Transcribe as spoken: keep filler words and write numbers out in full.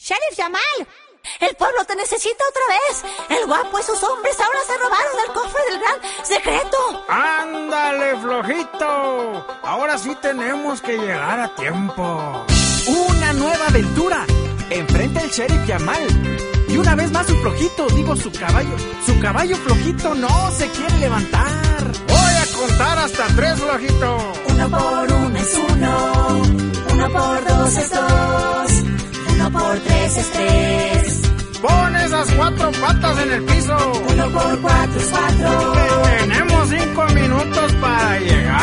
¡Sheriff Jamal! ¡El pueblo te necesita otra vez! ¡El guapo y sus hombres ahora se robaron el cofre del gran secreto! ¡Ándale, flojito! Ahora sí tenemos que llegar a tiempo. ¡Una nueva aventura! Enfrenta el Sheriff Jamal. Y una vez más su flojito, digo su caballo. Su caballo flojito no se quiere levantar. Voy a contar hasta tres, flojito. Uno por uno es uno. Uno por dos es dos. Uno por tres es tres. Pon esas cuatro patas en el piso. Uno por cuatro es cuatro. Tenemos cinco minutos para llegar.